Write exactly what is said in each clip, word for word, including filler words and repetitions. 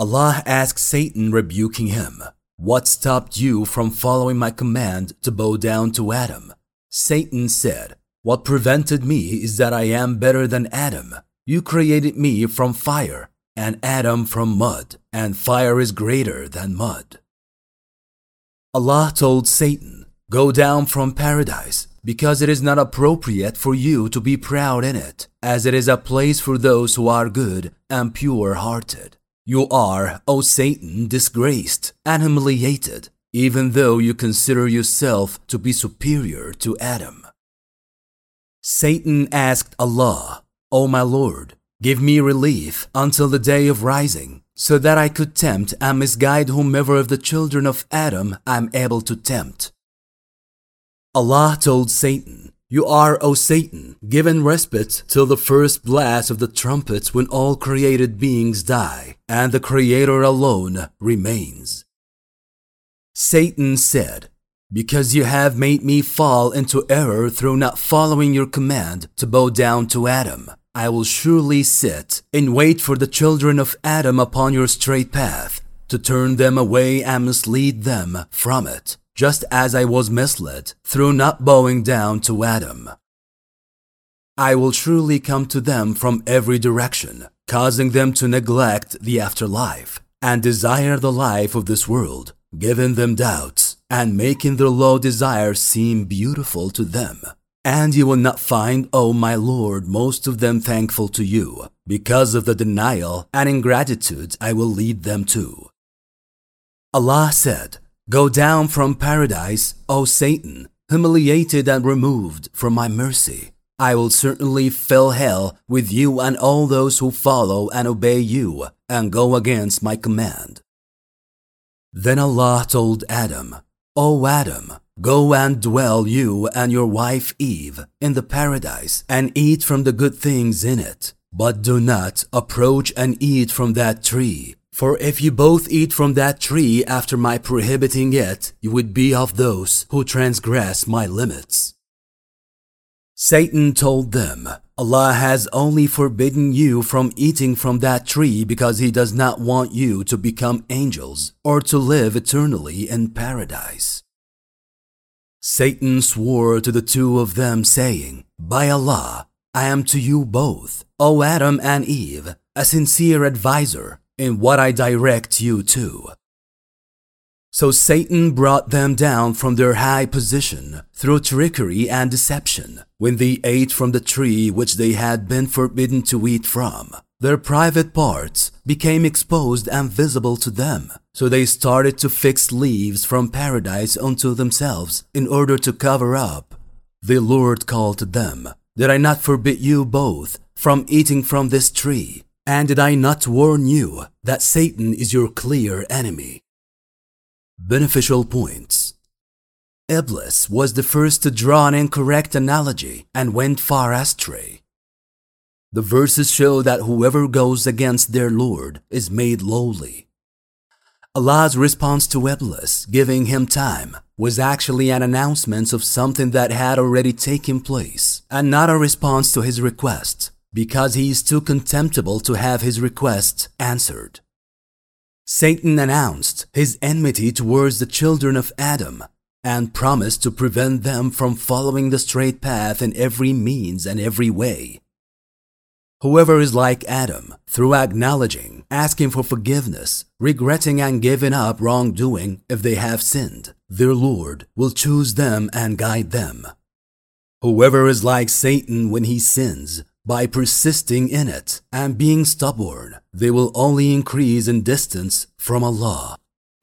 Allah asked Satan, rebuking him, "What stopped you from following my command to bow down to Adam?" Satan said, "What prevented me is that I am better than Adam. You created me from fire, and Adam from mud, and fire is greater than mud." Allah told Satan, "Go down from paradise, because it is not appropriate for you to be proud in it, as it is a place for those who are good and pure-hearted. You are, O Satan, disgraced and humiliated, even though you consider yourself to be superior to Adam." Satan asked Allah, "O my Lord, give me relief until the day of rising, so that I could tempt and misguide whomever of the children of Adam I am able to tempt." Allah told Satan, "You are, O Satan, given respite till the first blast of the trumpets when all created beings die, and the Creator alone remains." Satan said, "Because you have made me fall into error through not following your command to bow down to Adam, I will surely sit and wait for the children of Adam upon your straight path, to turn them away and mislead them from it, just as I was misled through not bowing down to Adam. I will surely come to them from every direction, causing them to neglect the afterlife and desire the life of this world, giving them doubts and making their low desires seem beautiful to them. And you will not find, O my Lord, most of them thankful to you, because of the denial and ingratitude I will lead them to." Allah said, "Go down from paradise, O Satan, humiliated and removed from my mercy. I will certainly fill hell with you and all those who follow and obey you and go against my command." Then Allah told Adam, "O Adam, go and dwell you and your wife Eve in the paradise and eat from the good things in it, but do not approach and eat from that tree. For if you both eat from that tree after my prohibiting it, you would be of those who transgress my limits." Satan told them, "Allah has only forbidden you from eating from that tree because He does not want you to become angels or to live eternally in paradise." Satan swore to the two of them, saying, "By Allah, I am to you both, O Adam and Eve, a sincere advisor in what I direct you to." So Satan brought them down from their high position through trickery and deception when they ate from the tree which they had been forbidden to eat from. Their private parts became exposed and visible to them, so they started to fix leaves from paradise onto themselves in order to cover up. The Lord called to them, "Did I not forbid you both from eating from this tree? And did I not warn you that Satan is your clear enemy?" Beneficial points. Iblis was the first to draw an incorrect analogy and went far astray. The verses show that whoever goes against their Lord is made lowly. Allah's response to Iblis, giving him time, was actually an announcement of something that had already taken place, and not a response to his request, because he is too contemptible to have his request answered. Satan announced his enmity towards the children of Adam and promised to prevent them from following the straight path in every means and every way. Whoever is like Adam, through acknowledging, asking for forgiveness, regretting and giving up wrongdoing if they have sinned, their Lord will choose them and guide them. Whoever is like Satan when he sins, by persisting in it and being stubborn, they will only increase in distance from Allah.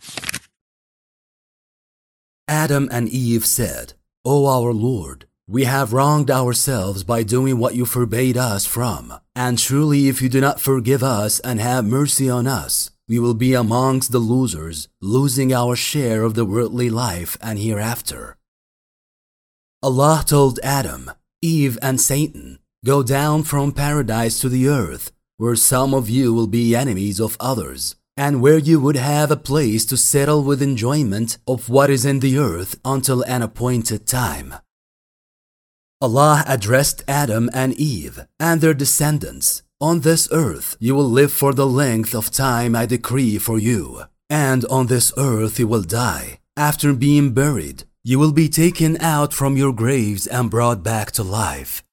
Adam and Eve said, "O our Lord, we have wronged ourselves by doing what you forbade us from, and truly if you do not forgive us and have mercy on us, we will be amongst the losers, losing our share of the worldly life and hereafter." Allah told Adam, Eve, and Satan, "Go down from paradise to the earth, where some of you will be enemies of others, and where you would have a place to settle with enjoyment of what is in the earth until an appointed time." Allah addressed Adam and Eve and their descendants, On this earth you will live for the length of time I decree for you, and on this earth you will die. After being buried, you will be taken out from your graves and brought back to life.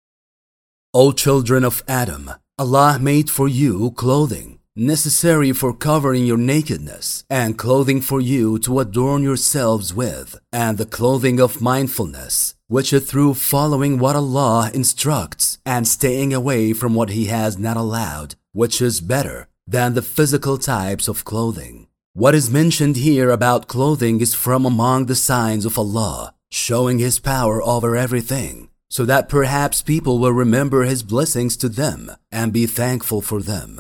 O children of Adam, Allah made for you clothing, necessary for covering your nakedness, and clothing for you to adorn yourselves with, and the clothing of mindfulness, which is through following what Allah instructs and staying away from what He has not allowed, which is better than the physical types of clothing. What is mentioned here about clothing is from among the signs of Allah, showing His power over everything, so that perhaps people will remember His blessings to them and be thankful for them.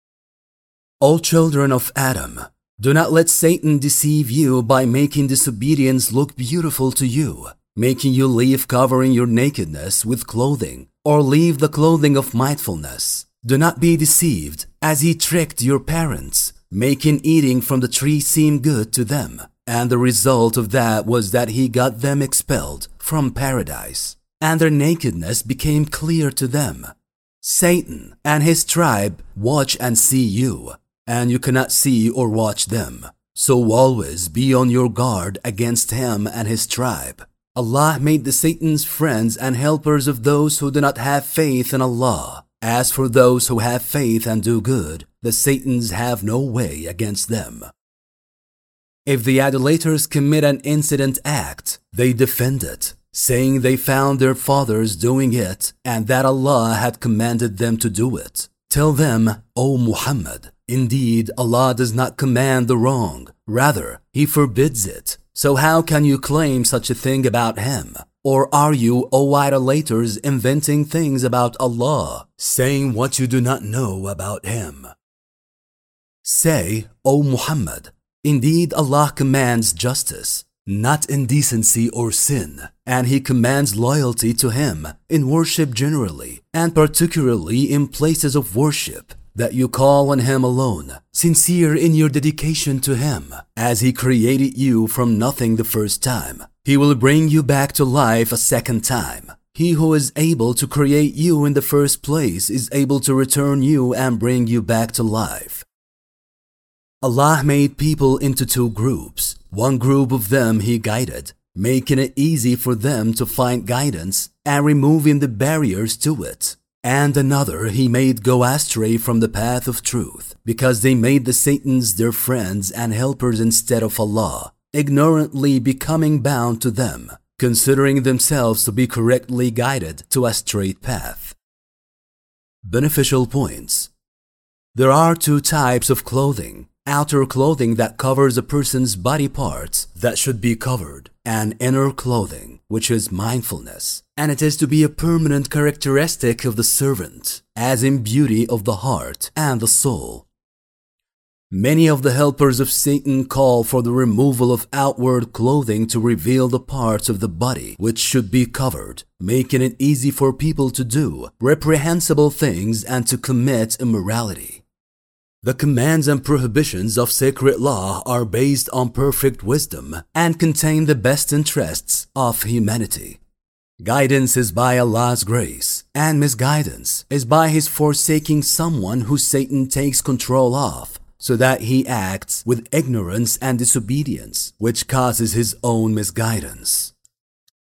O children of Adam, do not let Satan deceive you by making disobedience look beautiful to you, making you leave covering your nakedness with clothing, or leave the clothing of mindfulness. Do not be deceived, as he tricked your parents, making eating from the tree seem good to them, and the result of that was that he got them expelled from paradise, and their nakedness became clear to them. Satan and his tribe watch and see you, and you cannot see or watch them. So always be on your guard against him and his tribe. Allah made the Satan's friends and helpers of those who do not have faith in Allah. As for those who have faith and do good, the Satans have no way against them. If the idolaters commit an incident act, they defend it, saying they found their fathers doing it and that Allah had commanded them to do it. Tell them, O Muhammad, indeed Allah does not command the wrong, rather He forbids it. So how can you claim such a thing about Him? Or are you, O idolaters, inventing things about Allah, saying what you do not know about Him? Say, O Muhammad, indeed Allah commands justice, not indecency or sin, and He commands loyalty to Him in worship generally, and particularly in places of worship, that you call on Him alone, sincere in your dedication to Him, as He created you from nothing the first time. He will bring you back to life a second time. He who is able to create you in the first place is able to return you and bring you back to life. Allah made people into two groups. One group of them He guided, making it easy for them to find guidance and removing the barriers to it. And another He made go astray from the path of truth, because they made the Satans their friends and helpers instead of Allah, ignorantly becoming bound to them, considering themselves to be correctly guided to a straight path. Beneficial points. There are two types of clothing: outer clothing that covers a person's body parts that should be covered, and inner clothing, which is mindfulness, and it is to be a permanent characteristic of the servant, as in beauty of the heart and the soul. Many of the helpers of Satan call for the removal of outward clothing to reveal the parts of the body which should be covered, making it easy for people to do reprehensible things and to commit immorality. The commands and prohibitions of sacred law are based on perfect wisdom and contain the best interests of humanity. Guidance is by Allah's grace, and misguidance is by His forsaking someone who Satan takes control of, so that he acts with ignorance and disobedience, which causes his own misguidance.